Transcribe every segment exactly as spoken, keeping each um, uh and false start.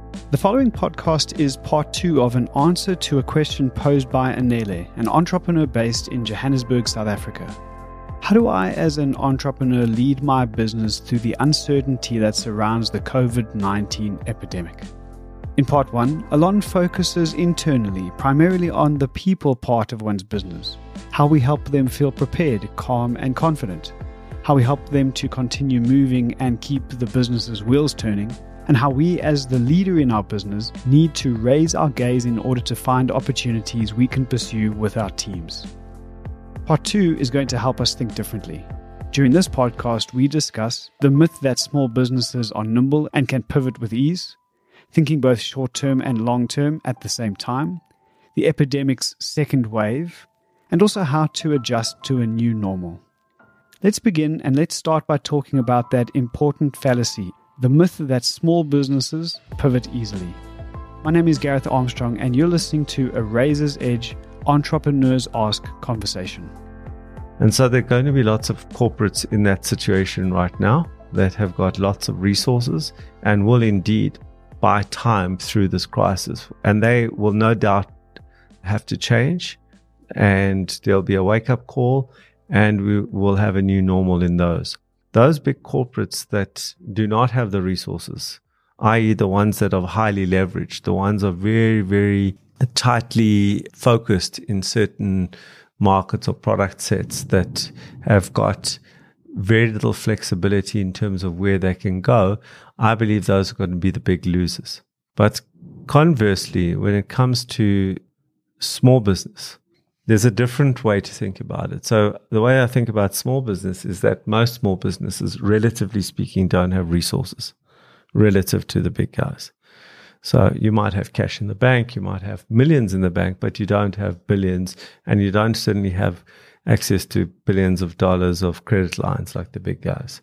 The following podcast is part two of an answer to a question posed by Anele, an entrepreneur based in Johannesburg, South Africa. How do I, as an entrepreneur, lead my business through the uncertainty that surrounds the covid nineteen epidemic? In part one, Alon focuses internally, primarily on the people part of one's business, how we help them feel prepared, calm, and confident, how we help them to continue moving and keep the business's wheels turning, and how we, as the leader in our business, need to raise our gaze in order to find opportunities we can pursue with our teams. Part two is going to help us think differently. During this podcast, we discuss the myth that small businesses are nimble and can pivot with ease, thinking both short-term and long-term at the same time, the epidemic's second wave, and also how to adjust to a new normal. Let's begin, and let's start by talking about that important fallacy, the myth that small businesses pivot easily. My name is Gareth Armstrong, and you're listening to a Razor's Edge Entrepreneurs Ask conversation. And so there are going to be lots of corporates in that situation right now that have got lots of resources and will indeed buy time through this crisis. And they will no doubt have to change, and there'll be a wake-up call, and we will have a new normal in those. Those big corporates that do not have the resources, that is the ones that are highly leveraged, the ones that are very, very tightly focused in certain markets or product sets that have got very little flexibility in terms of where they can go, I believe those are going to be the big losers. But conversely, when it comes to small business, there's a different way to think about it. So the way I think about small business is that most small businesses, relatively speaking, don't have resources relative to the big guys. So you might have cash in the bank, you might have millions in the bank, but you don't have billions, and you don't certainly have access to billions of dollars of credit lines like the big guys.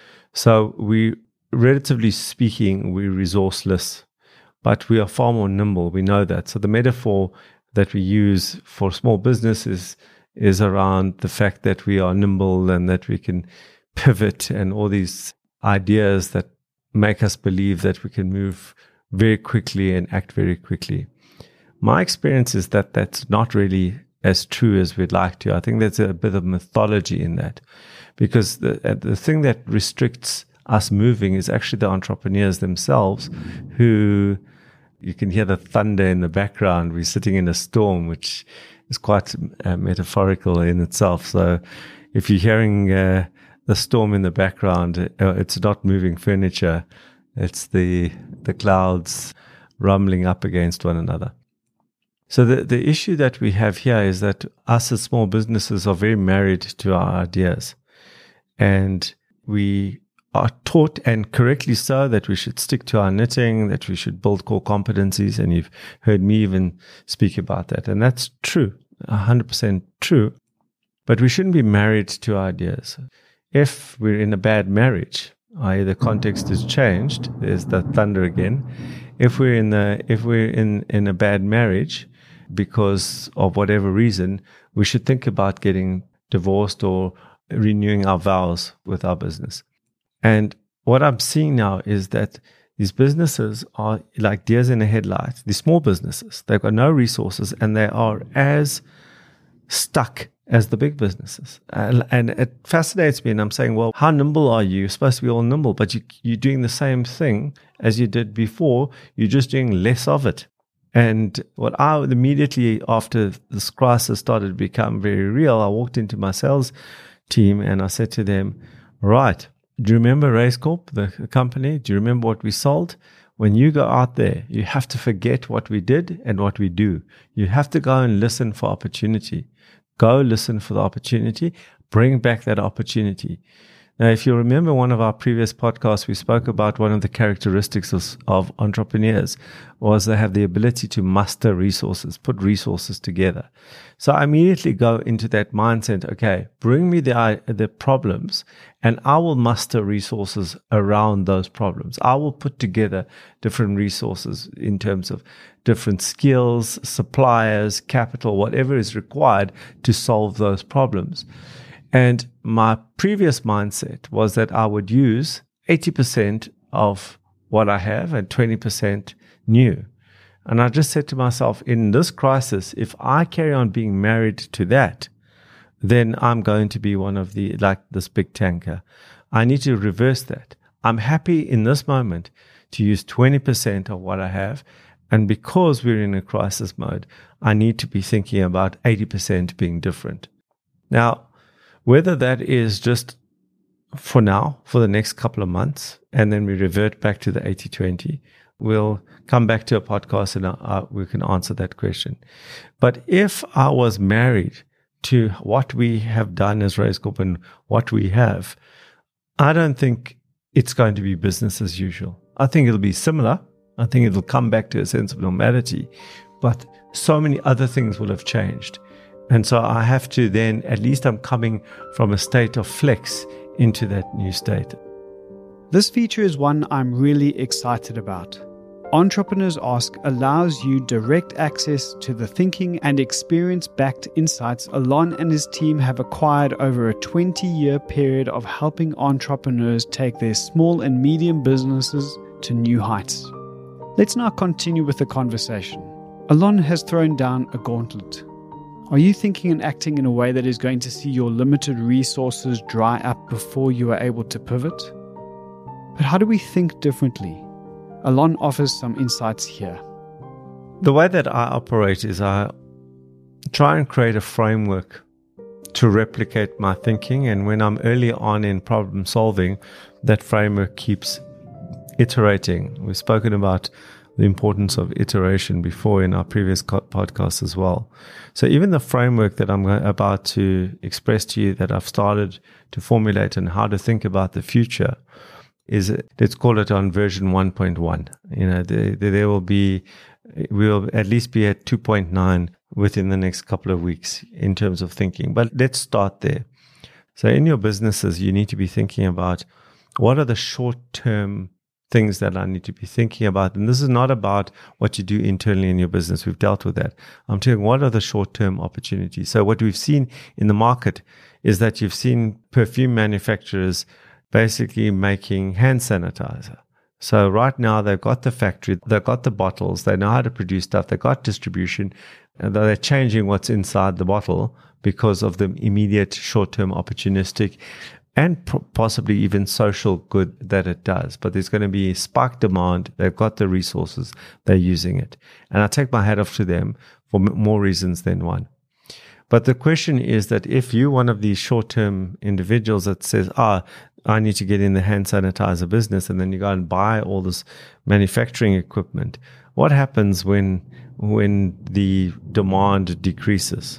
So we, relatively speaking, we're resourceless, but we are far more nimble. We know that. So the metaphor that we use for small businesses is around the fact that we are nimble and that we can pivot, and all these ideas that make us believe that we can move very quickly and act very quickly. My experience is that that's not really as true as we'd like to. I think there's a bit of mythology in that, because the, the thing that restricts us moving is actually the entrepreneurs themselves, who you can hear the thunder in the background. We're sitting in a storm, which is quite uh, metaphorical in itself. So if you're hearing uh, the storm in the background, uh, it's not moving furniture. It's the the clouds rumbling up against one another. So the, the issue that we have here is that us as small businesses are very married to our ideas. And we are taught, and correctly so, that we should stick to our knitting, that we should build core competencies. And you've heard me even speak about that. And that's true, one hundred percent true. But we shouldn't be married to our ideas. If we're in a bad marriage, that is the context has changed, there's the thunder again. If we're in the, if we're in, in a bad marriage because of whatever reason, we should think about getting divorced or renewing our vows with our business. And what I'm seeing now is that these businesses are like deers in a headlight. These small businesses, they've got no resources, and they are as stuck as the big businesses. And, and it fascinates me, and I'm saying, well, how nimble are you? You're supposed to be all nimble, but you, you're doing the same thing as you did before. You're just doing less of it. And what I immediately after this crisis started to become very real, I walked into my sales team and I said to them, right, do you remember Race Corp, the company? Do you remember what we sold? When you go out there, you have to forget what we did and what we do. You have to go and listen for opportunity. Go listen for the opportunity. Bring back that opportunity. Now, if you remember one of our previous podcasts, we spoke about one of the characteristics of, of entrepreneurs was they have the ability to muster resources, put resources together. So I immediately go into that mindset, okay, bring me the, the problems and I will muster resources around those problems. I will put together different resources in terms of different skills, suppliers, capital, whatever is required to solve those problems. And my previous mindset was that I would use eighty percent of what I have and twenty percent new. And I just said to myself, in this crisis, if I carry on being married to that, then I'm going to be one of the, like this big tanker. I need to reverse that. I'm happy in this moment to use twenty percent of what I have. And because we're in a crisis mode, I need to be thinking about eighty percent being different. Now, whether that is just for now, for the next couple of months, and then we revert back to the eighty twenty, we'll come back to a podcast and uh, we can answer that question. But if I was married to what we have done as Raizcorp and what we have, I don't think it's going to be business as usual. I think it'll be similar. I think it'll come back to a sense of normality, but so many other things will have changed. And so I have to then, at least I'm coming from a state of flex into that new state. This feature is one I'm really excited about. Entrepreneurs Ask allows you direct access to the thinking and experience-backed insights Alon and his team have acquired over a twenty-year period of helping entrepreneurs take their small and medium businesses to new heights. Let's now continue with the conversation. Alon has thrown down a gauntlet. Are you thinking and acting in a way that is going to see your limited resources dry up before you are able to pivot? But how do we think differently? Alon offers some insights here. The way that I operate is I try and create a framework to replicate my thinking. And when I'm early on in problem solving, that framework keeps iterating. We've spoken about the importance of iteration before in our previous podcast as well. So even the framework that I'm about to express to you that I've started to formulate and how to think about the future is, let's call it on version one point one. You know, there, there will be, we'll at least be at two point nine within the next couple of weeks in terms of thinking. But let's start there. So in your businesses, you need to be thinking about what are the short-term things that I need to be thinking about. And this is not about what you do internally in your business. We've dealt with that. I'm telling you, what are the short-term opportunities? So what we've seen in the market is that you've seen perfume manufacturers basically making hand sanitizer. So right now they've got the factory, they've got the bottles, they know how to produce stuff, they've got distribution, and they're changing what's inside the bottle because of the immediate short-term opportunistic and possibly even social good that it does. But there's going to be spark demand. They've got the resources. They're using it. And I take my hat off to them for more reasons than one. But the question is that if you're one of these short-term individuals that says, ah, I need to get in the hand sanitizer business, and then you go and buy all this manufacturing equipment, what happens when when the demand decreases?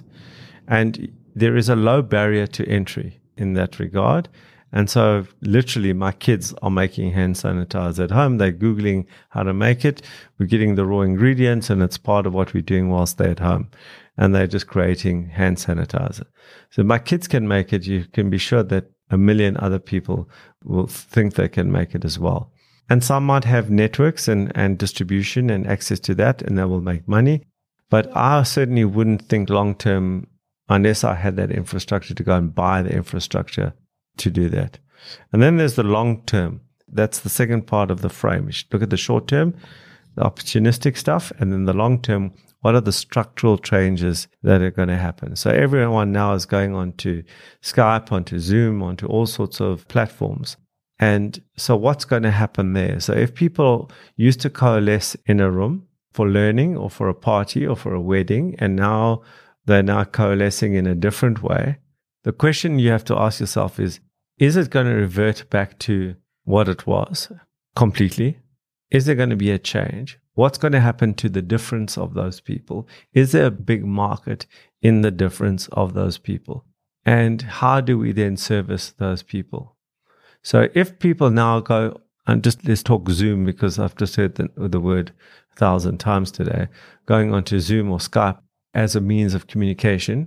And there is a low barrier to entry in that regard. And so literally my kids are making hand sanitizer at home. They're Googling how to make it. We're getting the raw ingredients and it's part of what we're doing whilst they're at home. And they're just creating hand sanitizer. So my kids can make it. You can be sure that a million other people will think they can make it as well. And some might have networks and, and distribution and access to that, and they will make money. But I certainly wouldn't think long-term unless I had that infrastructure to go and buy the infrastructure to do that. And then there's the long term. That's the second part of the frame. You should look at the short term, the opportunistic stuff, and then the long term, what are the structural changes that are going to happen? So everyone now is going on to Skype, onto Zoom, onto all sorts of platforms. And so what's going to happen there? So if people used to coalesce in a room for learning or for a party or for a wedding, and now they're now coalescing in a different way, the question you have to ask yourself is, is it going to revert back to what it was completely? Is there going to be a change? What's going to happen to the difference of those people? Is there a big market in the difference of those people? And how do we then service those people? So if people now go, and just let's talk Zoom because I've just heard the, the word a thousand times today, going onto Zoom or Skype as a means of communication,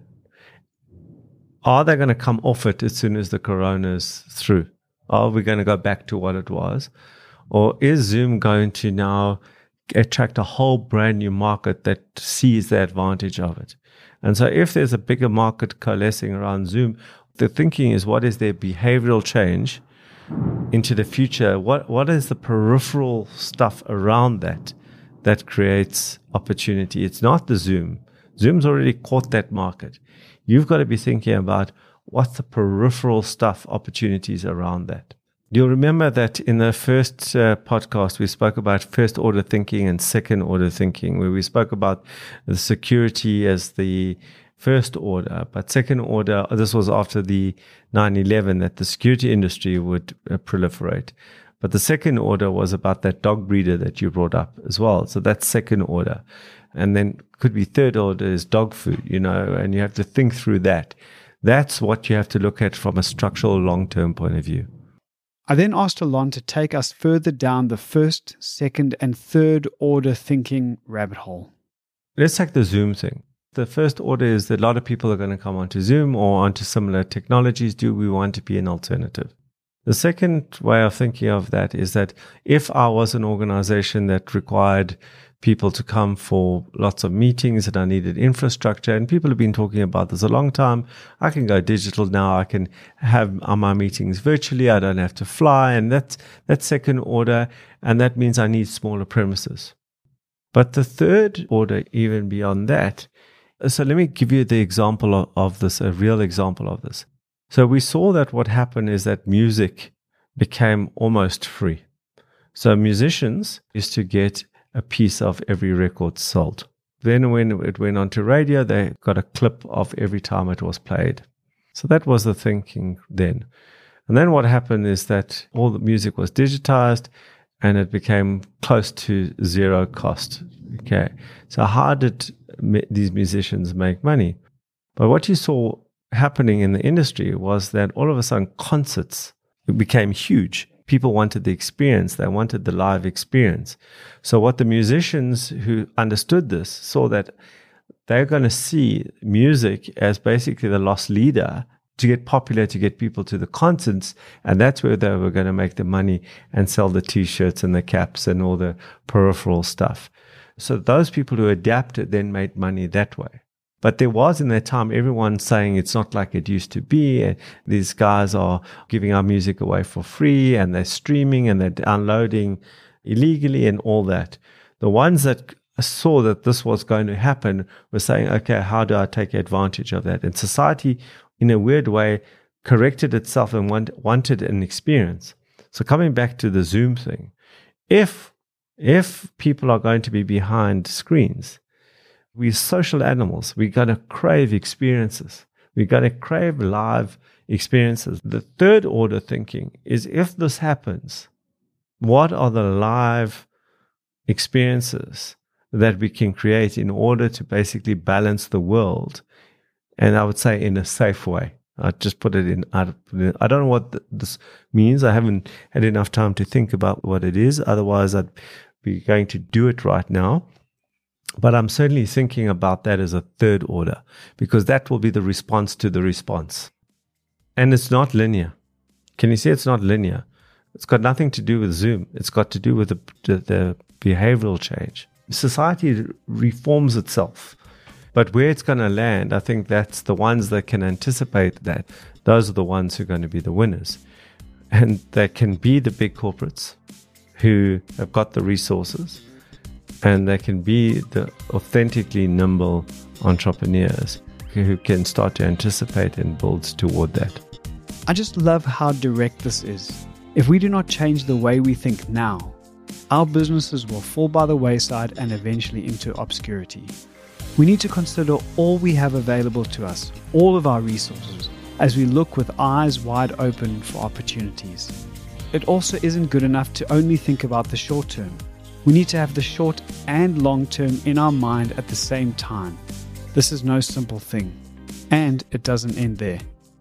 are they going to come off it as soon as the corona is through? Are we going to go back to what it was? Or is Zoom going to now attract a whole brand new market that sees the advantage of it? And so if there's a bigger market coalescing around Zoom, the thinking is, what is their behavioral change into the future? What What is the peripheral stuff around that that creates opportunity. It's not the Zoom. Zoom's already caught that market. You've got to be thinking about what's the peripheral stuff, opportunities around that. You'll remember that in the first uh, podcast, we spoke about first order thinking and second order thinking, where we spoke about the security as the first order, but second order, this was after the nine eleven, that the security industry would uh, proliferate. But the second order was about that dog breeder that you brought up as well. So that's second order. And then could be third order is dog food, you know, and you have to think through that. That's what you have to look at from a structural long-term point of view. I then asked Alon to take us further down the first, second, and third order thinking rabbit hole. Let's take the Zoom thing. The first order is that a lot of people are going to come onto Zoom or onto similar technologies. Do we want to be an alternative? The second way of thinking of that is that if I was an organization that required people to come for lots of meetings and I needed infrastructure, and people have been talking about this a long time, I can go digital now. I can have my meetings virtually. I don't have to fly. And that's, that's second order. And that means I need smaller premises. But the third order, even beyond that, so let me give you the example of, of this, a real example of this. So we saw that what happened is that music became almost free. So musicians used to get a piece of every record sold. Then when it went on to radio, they got a clip of every time it was played. So that was the thinking then. And then what happened is that all the music was digitized and it became close to zero cost. Okay. So how did these musicians make money? But what you saw happening in the industry was that all of a sudden concerts became huge. People wanted the experience. They wanted the live experience. So what the musicians who understood this saw that they're going to see music as basically the loss leader to get popular, to get people to the concerts. And that's where they were going to make the money and sell the T-shirts and the caps and all the peripheral stuff. So those people who adapted then made money that way. But there was in that time everyone saying it's not like it used to be. These guys are giving our music away for free and they're streaming and they're downloading illegally and all that. The ones that saw that this was going to happen were saying, okay, how do I take advantage of that? And society, in a weird way, corrected itself and want, wanted an experience. So coming back to the Zoom thing, if if people are going to be behind screens, we're social animals. We're going to crave experiences. We're going to crave live experiences. The third order thinking is if this happens, what are the live experiences that we can create in order to basically balance the world? And I would say in a safe way. I just put it in. I don't know what this means. I haven't had enough time to think about what it is. Otherwise, I'd be going to do it right now. But I'm certainly thinking about that as a third order because that will be the response to the response. And it's not linear. Can you see it's not linear? It's got nothing to do with Zoom. It's got to do with the, the, the behavioral change. Society reforms itself. But where it's going to land, I think that's the ones that can anticipate that. Those are the ones who are going to be the winners. And they can be the big corporates who have got the resources. And they can be the authentically nimble entrepreneurs who can start to anticipate and build toward that. I just love how direct this is. If we do not change the way we think now, our businesses will fall by the wayside and eventually into obscurity. We need to consider all we have available to us, all of our resources, as we look with eyes wide open for opportunities. It also isn't good enough to only think about the short term. We need to have the short and long term in our mind at the same time. This is no simple thing. And it doesn't end there.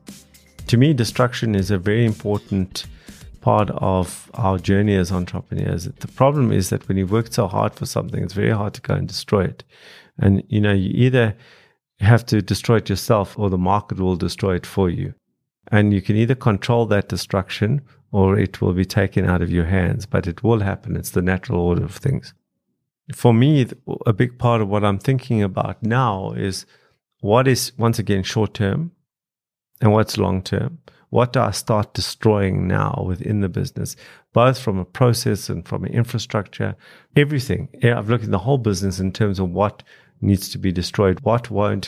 To me, destruction is a very important part of our journey as entrepreneurs. The problem is that when you've worked so hard for something, it's very hard to go and destroy it. And, you know, you either have to destroy it yourself or the market will destroy it for you. And you can either control that destruction or it will be taken out of your hands, but it will happen. It's the natural order of things. For me, a big part of what I'm thinking about now is what is, once again, short-term and what's long-term. What do I start destroying now within the business? both from a process and from an infrastructure, everything. Yeah, I've looked at the whole business in terms of what needs to be destroyed, what won't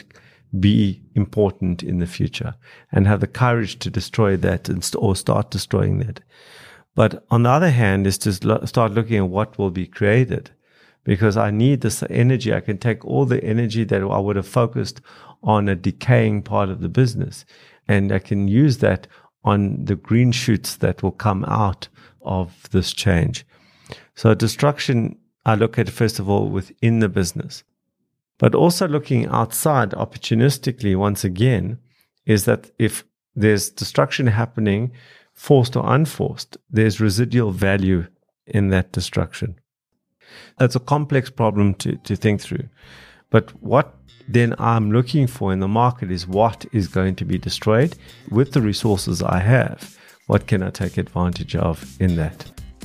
be important in the future, and have the courage to destroy that and st- or start destroying that. But on the other hand, is to lo- start looking at what will be created, because I need this energy. I can take all the energy that I would have focused on a decaying part of the business, and I can use that on the green shoots that will come out of this change. So destruction, I look at first of all within the business. But also looking outside opportunistically, once again, is that if there's destruction happening, forced or unforced, there's residual value in that destruction. That's a complex problem to, to think through. But what then I'm looking for in the market is what is going to be destroyed with the resources I have. What can I take advantage of in that?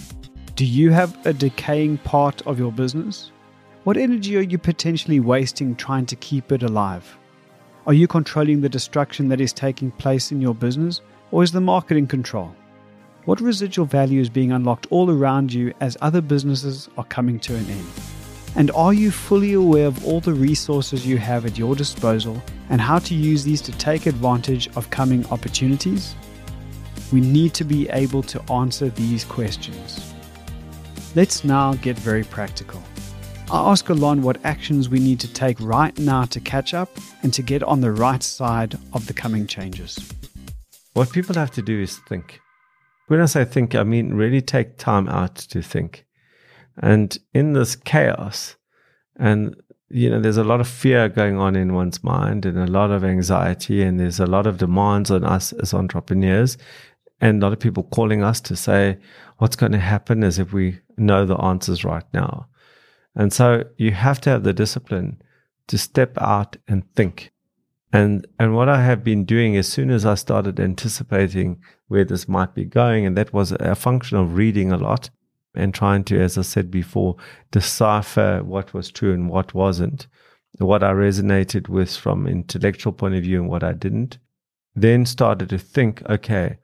Do you have a decaying part of your business? What energy are you potentially wasting trying to keep it alive? Are you controlling the destruction that is taking place in your business, or is the market in control? What residual value is being unlocked all around you as other businesses are coming to an end? And are you fully aware of all the resources you have at your disposal and how to use these to take advantage of coming opportunities? We need to be able to answer these questions. Let's now get very practical. I ask Alon what actions we need to take right now to catch up and to get on the right side of the coming changes. What people have to do is think. When I say think, I mean really take time out to think. And in this chaos, and you know, there's a lot of fear going on in one's mind and a lot of anxiety, and there's a lot of demands on us as entrepreneurs, and a lot of people calling us to say what's going to happen as if we know the answers right now. And so you have to have the discipline to step out and think. And and what I have been doing as soon as I started anticipating where this might be going, and that was a function of reading a lot and trying to, as I said before, decipher what was true and what wasn't, what I resonated with from an intellectual point of view and what I didn't, then started to think, okay,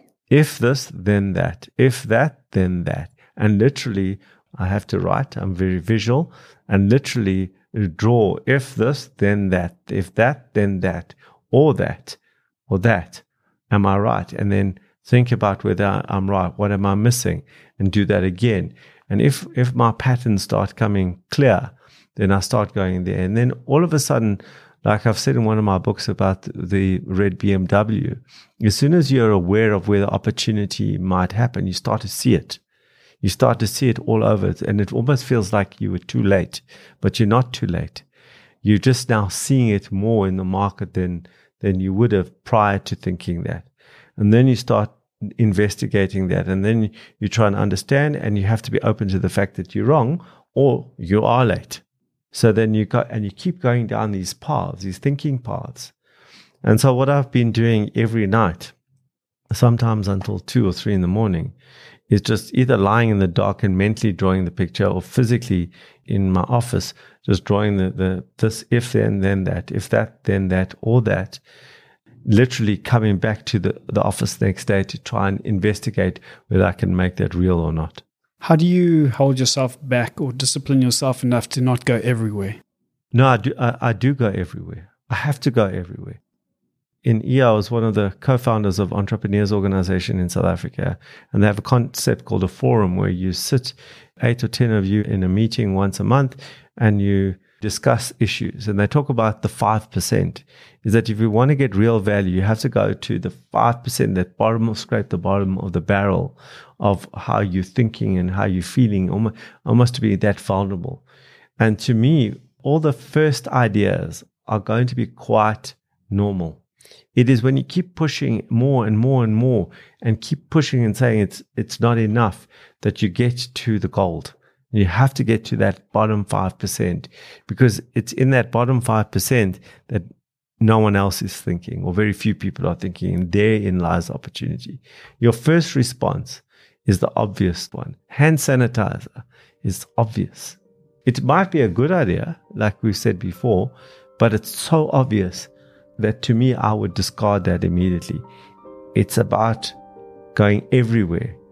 if this, then that, if that, then that. And literally, I have to write, I'm very visual, and literally draw, if this, then that, if that, then that, or that, or that. Am I right? And then think about whether I'm right, what am I missing, and do that again. And if if my patterns start coming clear, then I start going there. And then all of a sudden, like I've said in one of my books about the red B M W, as soon as you're aware of where the opportunity might happen, you start to see it. You start to see it all over, and it almost feels like you were too late, but you're not too late. You're just now seeing it more in the market than, than you would have prior to thinking that. And then you start investigating that, and then you try and understand, and you have to be open to the fact that you're wrong or you are late. So then you go, and you keep going down these paths, these thinking paths. And so what I've been doing every night, sometimes until two or three in the morning, is just either lying in the dark and mentally drawing the picture, or physically in my office, just drawing the, the this, if then, then that, if that, then that, or that, literally coming back to the, the office the next day to try and investigate whether I can make that real or not. How do you hold yourself back or discipline yourself enough to not go everywhere? No, I do, I, I do go everywhere. I have to go everywhere. In E A, I was one of the co-founders of Entrepreneurs Organization in South Africa, and they have a concept called a forum where you sit, eight or ten of you in a meeting once a month, and you discuss issues. And they talk about the five percent, is that if you want to get real value, you have to go to the five percent, that bottom, scrape the bottom of the barrel of how you're thinking and how you're feeling, almost, almost to be that vulnerable. And to me, all the first ideas are going to be quite normal. It is when you keep pushing more and more and more and keep pushing and saying it's it's not enough that you get to the gold. You have to get to that bottom five percent, because it's in that bottom five percent that no one else is thinking, or very few people are thinking, and therein lies opportunity. Your first response is the obvious one. Hand sanitizer is obvious. It might be a good idea, like we said before, but it's so obvious that to me, I would discard that immediately. It's about going everywhere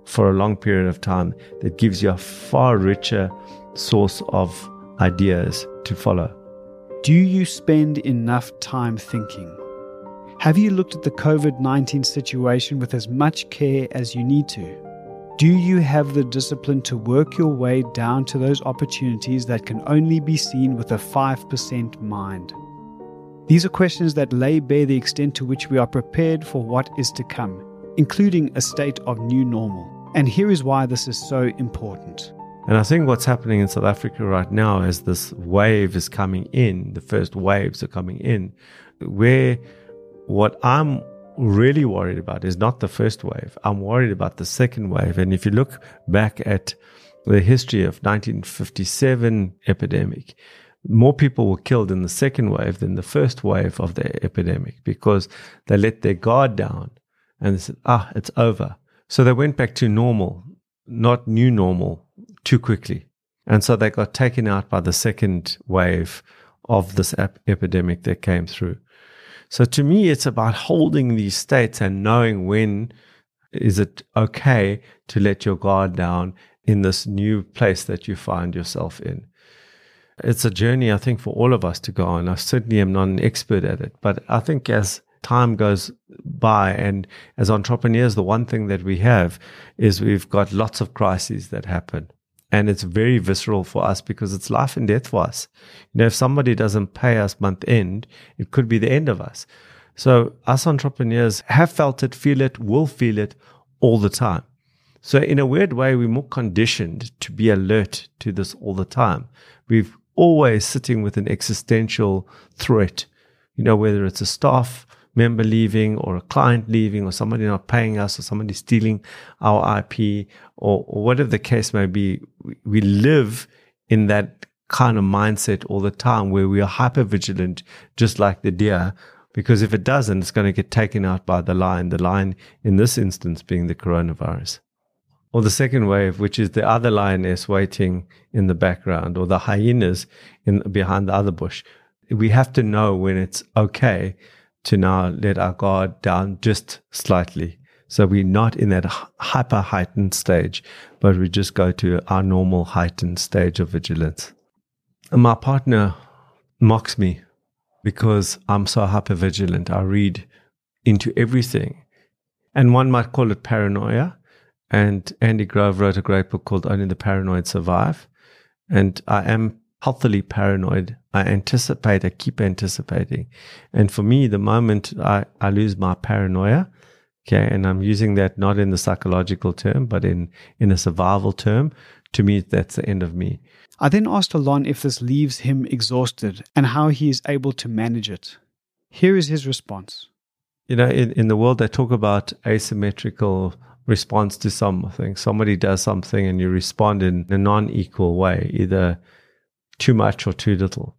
for a long period of time that gives you a far richer source of ideas to follow. Do you spend enough time thinking? Have you looked at the COVID nineteen situation with as much care as you need to? Do you have the discipline to work your way down to those opportunities that can only be seen with a five percent mind? These are questions that lay bare the extent to which we are prepared for what is to come, including a state of new normal. And here is why this is so important. And I think what's happening in South Africa right now as this wave is coming in, the first waves are coming in, where what I'm really worried about is not the first wave. I'm worried about the second wave. And if you look back at the history of nineteen fifty-seven epidemic, more people were killed in the second wave than the first wave of the epidemic because they let their guard down and they said, ah, it's over. So they went back to normal, not new normal, too quickly. And so they got taken out by the second wave of this ep- epidemic that came through. So to me, it's about holding these states and knowing when is it okay to let your guard down in this new place that you find yourself in. It's a journey, I think, for all of us to go on. I certainly am not an expert at it, but I think as time goes by and as entrepreneurs, the one thing that we have is we've got lots of crises that happen. And it's very visceral for us because it's life and death for us. You know, if somebody doesn't pay us month end, it could be the end of us. So us entrepreneurs have felt it, feel it, will feel it all the time. So in a weird way, we're more conditioned to be alert to this all the time. We've always sitting with an existential threat, you know, whether it's a staff member leaving or a client leaving or somebody not paying us or somebody stealing our I P or, or whatever the case may be. We, we live in that kind of mindset all the time where we are hyper vigilant, just like the deer, because if it doesn't, it's going to get taken out by the lion, the lion in this instance being the coronavirus. Or the second wave, which is the other lioness waiting in the background, or the hyenas in behind the other bush. We have to know when it's okay to now let our guard down just slightly. So we're not in that hyper heightened stage, but we just go to our normal heightened stage of vigilance. And my partner mocks me because I'm so hyper vigilant. I read into everything. And one might call it paranoia. And Andy Grove wrote a great book called Only the Paranoid Survive. And I am healthily paranoid. I anticipate, I keep anticipating. And for me, the moment I, I lose my paranoia, okay, and I'm using that not in the psychological term, but in, in a survival term, to me, that's the end of me. I then asked Alon if this leaves him exhausted and how he is able to manage it. Here is his response. You know, in, in the world, they talk about asymmetrical response to something. Somebody does something and you respond in a non-equal way, either too much or too little.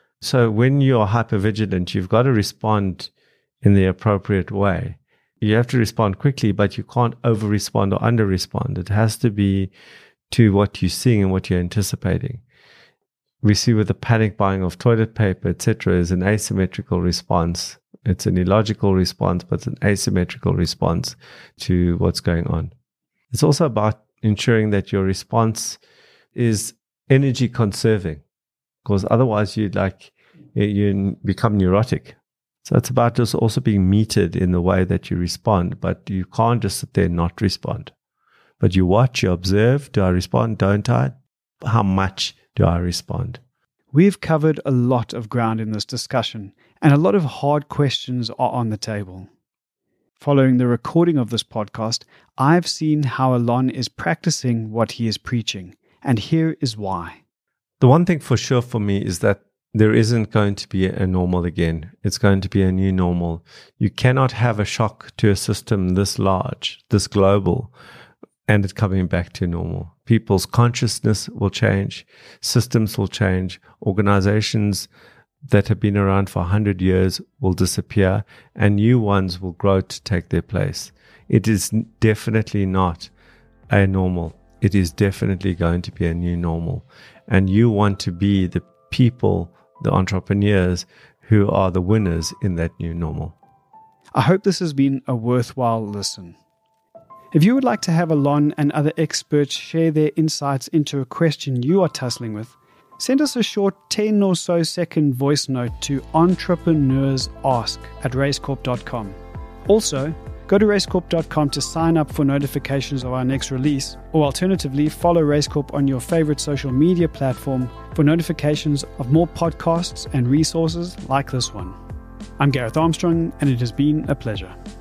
So when you're hypervigilant, you've got to respond in the appropriate way. You have to respond quickly, but you can't over-respond or under-respond. It has to be to what you're seeing and what you're anticipating. We see with the panic buying of toilet paper, et cetera, is an asymmetrical response. It's an illogical response, but it's an asymmetrical response to what's going on. It's also about ensuring that your response is energy conserving, because otherwise you like you become neurotic. So it's about just also being metered in the way that you respond, but you can't just sit there and not respond. But you watch, you observe. Do I respond? Don't I? How much do I respond? We've covered a lot of ground in this discussion, and a lot of hard questions are on the table. Following the recording of this podcast, I've seen how Alon is practicing what he is preaching, and here is why. The one thing for sure for me is that there isn't going to be a normal again. It's going to be a new normal. You cannot have a shock to a system this large, this global, and it coming back to normal. People's consciousness will change, systems will change, organizations that have been around for one hundred years will disappear, and new ones will grow to take their place. It is definitely not a normal. It is definitely going to be a new normal. And you want to be the people, the entrepreneurs, who are the winners in that new normal. I hope this has been a worthwhile listen. If you would like to have Alon and other experts share their insights into a question you are tussling with, send us a short ten or so second voice note to entrepreneursask at racecorp dot com. Also, go to racecorp dot com to sign up for notifications of our next release, or alternatively, follow Racecorp on your favorite social media platform for notifications of more podcasts and resources like this one. I'm Gareth Armstrong, and it has been a pleasure.